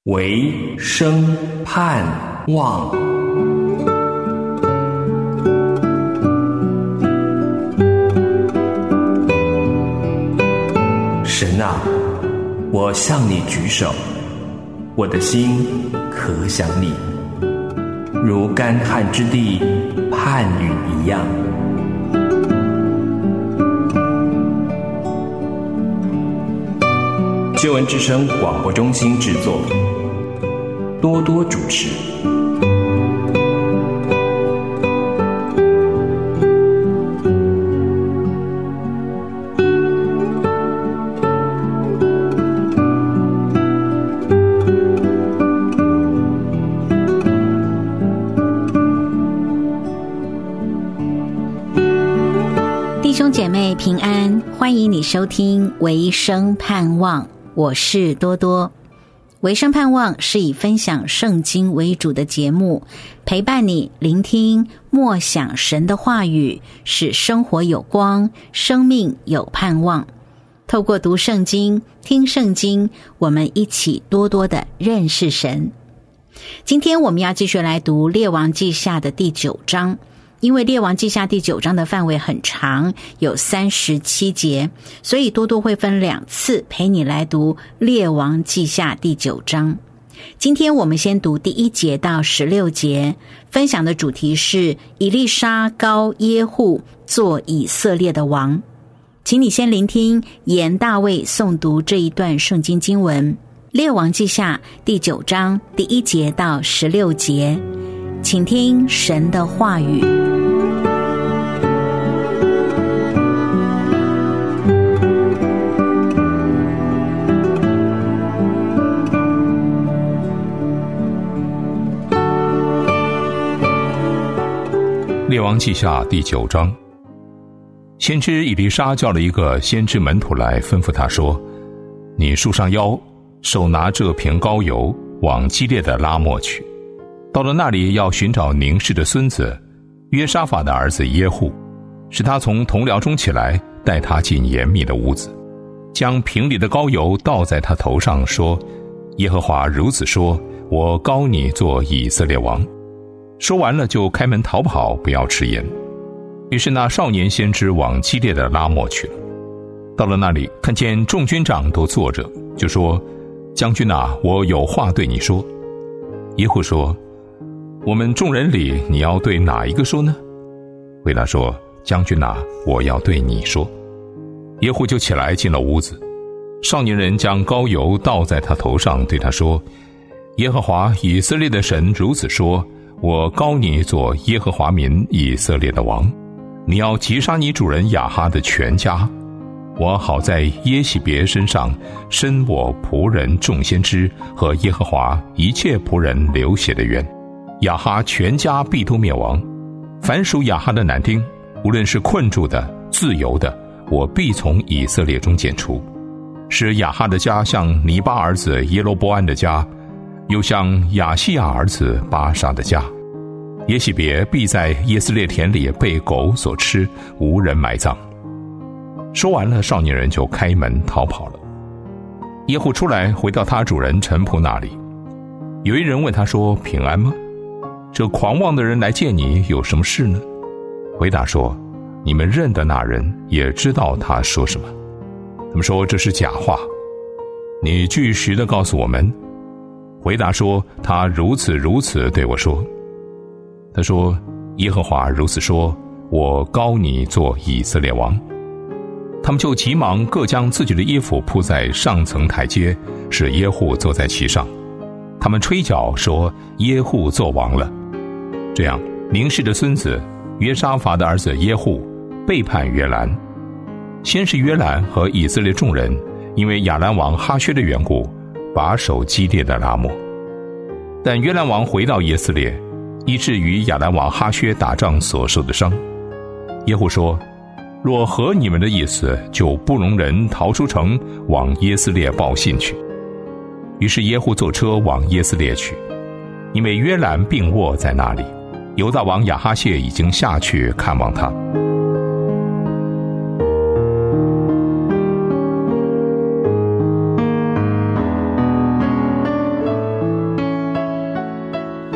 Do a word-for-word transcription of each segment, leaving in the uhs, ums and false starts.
唯生盼望。神啊，我向你举手，我的心可想你，如干旱之地盼雨一样。救恩之声广播中心制作，多多主持。 弟兄姐妹平安，欢迎你收听唯生盼望，我是多多。唯生盼望是以分享圣经为主的节目，陪伴你聆听默想神的话语，使生活有光，生命有盼望。透过读圣经、听圣经，我们一起多多的认识神。今天我们要继续来读列王记下的第九章，因为列王记下第九章的范围很长，有三十七节，所以多多会分两次陪你来读列王记下第九章。今天我们先读第一节到十六节，分享的主题是以利沙膏耶户做以色列的王。请你先聆听严大卫诵读这一段圣经经文，列王记下第九章第一节到十六节，请听神的话语。 列王记下第九章，先知以利沙叫了一个先知门徒来，吩咐他说：你束上腰，手拿这瓶膏油，往基列的拉末去。到了那里，要寻找宁氏的孙子约沙法的儿子耶户，使他从同僚中起来，带他进严密的屋子，将瓶里的膏油倒在他头上，说：耶和华如此说，我膏你做以色列王。说完了，就开门逃跑，不要迟延。于是那少年先知往基列的拉末去了。到了那里，看见众军长都坐着，就说：将军啊，我有话对你说。耶户说：我们众人里，你要对哪一个说呢？回答说：将军啊，我要对你说。耶户就起来进了屋子，少年人将膏油倒在他头上，对他说：耶和华以色列的神如此说，我膏你做耶和华民以色列的王，你要击杀你主人亚哈的全家，我好在耶洗别身上伸我仆人众先知和耶和华一切仆人流血的冤，亚哈全家必都灭亡。凡属亚哈的男丁，无论是困住的、自由的，我必从以色列中剪除，使亚哈的家像尼巴儿子耶罗波安的家，又像亚细亚儿子巴沙的家。耶洗别必在耶斯列田里被狗所吃，无人埋葬。说完了，少年人就开门逃跑了。耶户出来，回到他主人臣仆那里。有一人问他说：平安吗？这狂妄的人来见你，有什么事呢？回答说：你们认得那人，也知道他说什么。他们说这是假话。你据实的告诉我们。回答说：他如此如此对我说。他说：耶和华如此说，我膏你做以色列王。他们就急忙各将自己的衣服铺在上层台阶，使耶户坐在其上。他们吹角说：耶户做王了。这样，宁氏的孙子约沙法的儿子耶户背叛约兰。先是约兰和以色列众人因为亚兰王哈薛的缘故，把守基列的拉末。但约兰王回到耶斯列，以致于亚兰王哈薛打仗所受的伤。耶户说：若合你们的意思，就不容人逃出城，往耶斯列报信去。于是耶户坐车往耶斯列去，因为约兰病卧在那里，犹大王亚哈谢已经下去看望他。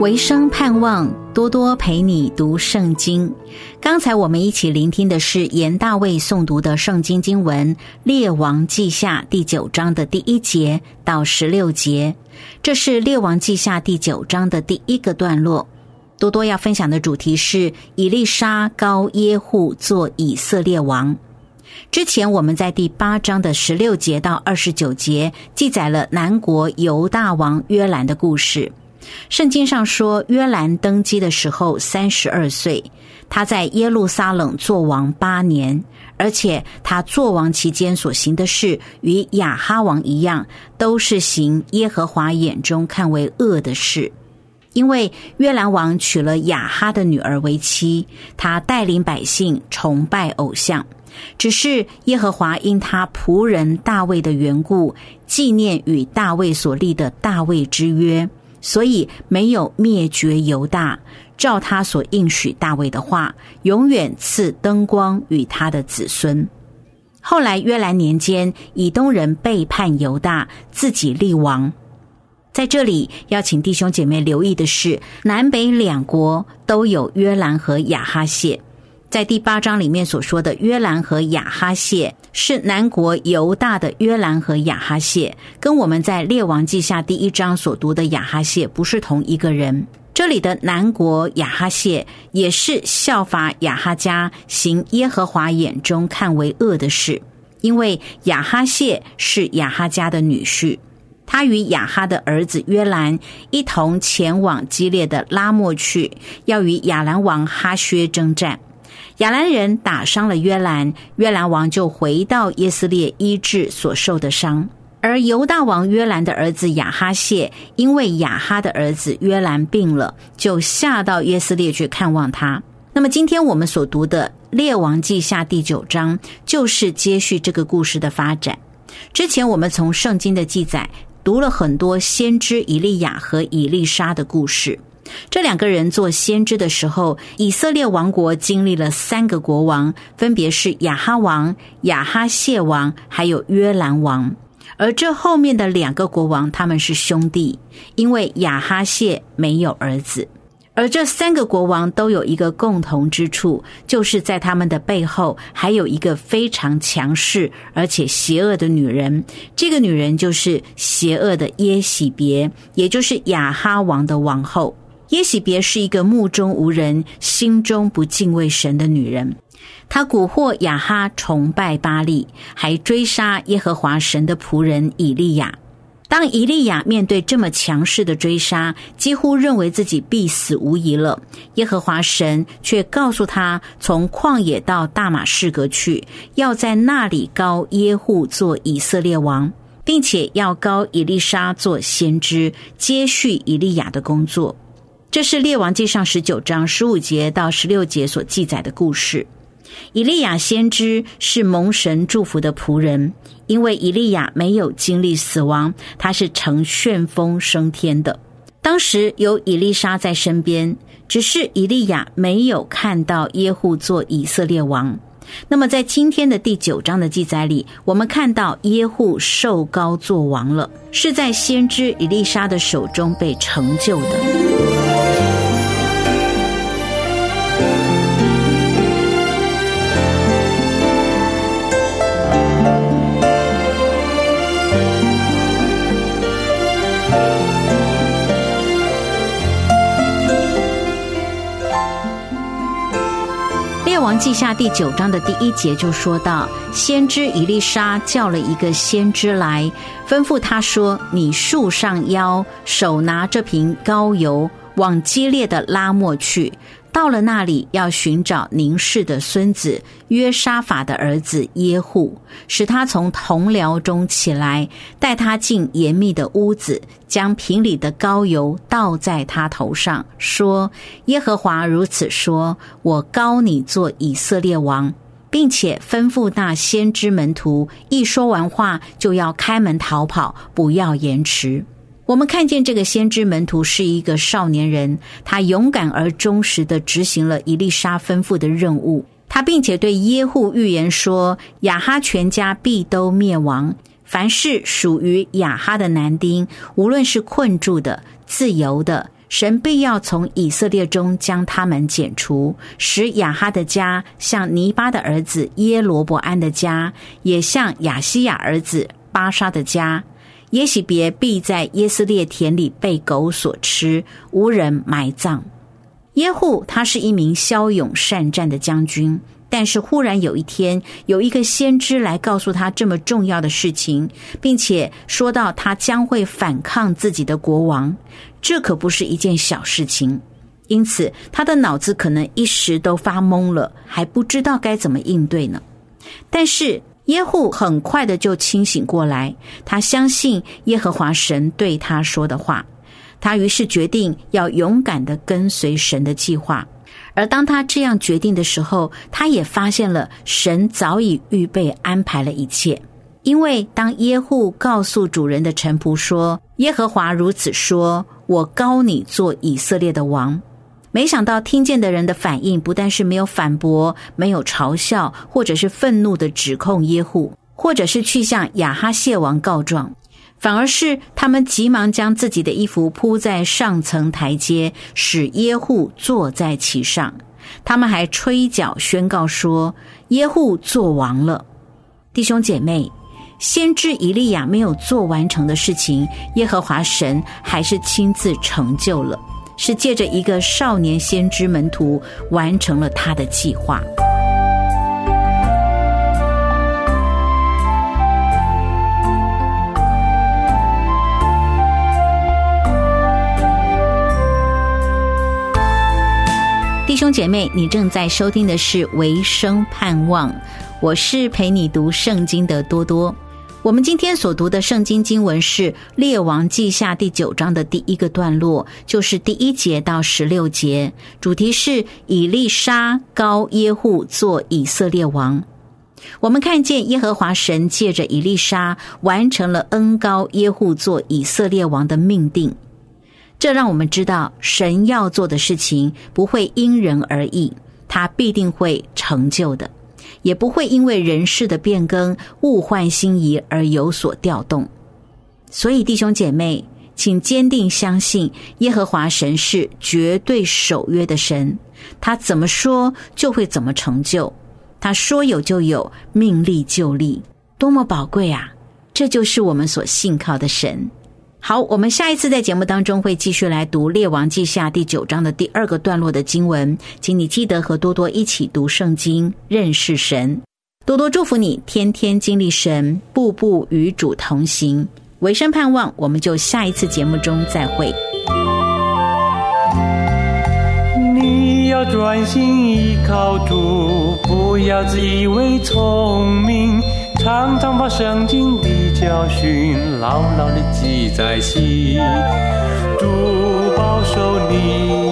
维生盼望多多陪你读圣经。刚才我们一起聆听的是严大卫诵读的圣经经文《列王记下》第九章的第一节到十六节，这是《列王记下》第九章的第一个段落。多多要分享的主题是以利沙膏耶户做以色列王。之前我们在第八章的十六节到二十九节记载了南国犹大王约兰的故事。圣经上说，约兰登基的时候三十二岁，他在耶路撒冷做王八年，而且他做王期间所行的事与亚哈王一样，都是行耶和华眼中看为恶的事。因为约兰王娶了亚哈的女儿为妻，他带领百姓崇拜偶像，只是耶和华因他仆人大卫的缘故，纪念与大卫所立的大卫之约，所以没有灭绝犹大，照他所应许大卫的话，永远赐灯光与他的子孙。后来约兰年间，以东人背叛犹大，自己立王。在这里要请弟兄姐妹留意的是，南北两国都有约兰和亚哈谢。在第八章里面所说的约兰和亚哈谢，是南国犹大的约兰和亚哈谢，跟我们在列王记下第一章所读的亚哈谢不是同一个人。这里的南国亚哈谢也是效法亚哈家，行耶和华眼中看为恶的事，因为亚哈谢是亚哈家的女婿，他与亚哈的儿子约兰一同前往基列的拉末去，要与亚兰王哈薛征战。亚兰人打伤了约兰，约兰王就回到耶斯列医治所受的伤。而犹大王约兰的儿子亚哈谢，因为亚哈的儿子约兰病了，就下到耶斯列去看望他。那么今天我们所读的列王记下第九章，就是接续这个故事的发展。之前我们从圣经的记载读了很多先知以利亚和以利沙的故事。这两个人做先知的时候，以色列王国经历了三个国王，分别是亚哈王、亚哈谢王还有约兰王。而这后面的两个国王，他们是兄弟，因为亚哈谢没有儿子。而这三个国王都有一个共同之处，就是在他们的背后还有一个非常强势而且邪恶的女人，这个女人就是邪恶的耶洗别，也就是亚哈王的王后。耶洗别是一个目中无人、心中不敬畏神的女人，她蛊惑亚哈崇拜巴力，还追杀耶和华神的仆人以利亚。当以利亚面对这么强势的追杀，几乎认为自己必死无疑了，耶和华神却告诉他从旷野到大马士革去，要在那里膏耶户做以色列王，并且要膏以利沙做先知，接续以利亚的工作。这是列王记上十九章十五节到十六节所记载的故事。以利亚先知是蒙神祝福的仆人，因为以利亚没有经历死亡，他是乘旋风升天的。当时有以利沙在身边，只是以利亚没有看到耶户做以色列王。那么在今天的第九章的记载里，我们看到耶户受膏做王了，是在先知以利沙的手中被成就的。列王记下第九章的第一节就说到，先知以利沙叫了一个先知来，吩咐他说，你束上腰，手拿这瓶膏油，往基列的拉末去，到了那里要寻找宁示的孙子约沙法的儿子耶户，使他从同僚中起来，带他进严密的屋子，将瓶里的膏油倒在他头上，说，耶和华如此说，我膏你做以色列王，并且吩咐那先知门徒，一说完话就要开门逃跑，不要延迟。我们看见这个先知门徒是一个少年人，他勇敢而忠实地执行了以利沙吩咐的任务。他并且对耶户预言说，亚哈全家必都灭亡，凡是属于亚哈的男丁，无论是困住的、自由的， 神必要从以色列中将他们剪除，使亚哈的家像尼巴的儿子耶罗伯安的家，也像亚西亚儿子巴沙的家。耶洗别必在耶斯列田里被狗所吃，无人埋葬。耶户他是一名骁勇善战的将军，但是忽然有一天，有一个先知来告诉他这么重要的事情，并且说到他将会反抗自己的国王，这可不是一件小事情。因此他的脑子可能一时都发懵了，还不知道该怎么应对呢。但是耶户很快的就清醒过来，他相信耶和华神对他说的话，他于是决定要勇敢的跟随神的计划。而当他这样决定的时候，他也发现了神早已预备安排了一切。因为当耶户告诉主人的臣仆说，耶和华如此说，我膏你做以色列的王，没想到听见的人的反应不但是没有反驳，没有嘲笑，或者是愤怒的指控耶户，或者是去向亚哈谢王告状，反而是他们急忙将自己的衣服铺在上层台阶，使耶户坐在其上。他们还吹角宣告说，耶户做王了。弟兄姐妹，先知以利亚没有做完成的事情，耶和华神还是亲自成就了，是借着一个少年先知门徒完成了他的计划。弟兄姐妹，你正在收听的是维生盼望，我是陪你读圣经的多多。我们今天所读的圣经经文是列王记下第九章的第一个段落，就是第一节到十六节，主题是以利沙膏耶户做以色列王。我们看见耶和华神借着以利沙完成了恩膏耶户做以色列王的命定，这让我们知道神要做的事情不会因人而异，他必定会成就的，也不会因为人事的变更物换星移而有所调动。所以弟兄姐妹，请坚定相信耶和华神是绝对守约的神，他怎么说就会怎么成就，他说有就有，命立就立，多么宝贵啊！这就是我们所信靠的神。好，我们下一次在节目当中会继续来读列王记下第九章的第二个段落的经文，请你记得和多多一起读圣经，认识神。多多祝福你天天经历神，步步与主同行。维生盼望，我们就下一次节目中再会。 你要专心依靠主，不要自以为聪明，常常把圣经的教训牢牢地记在心，主保守你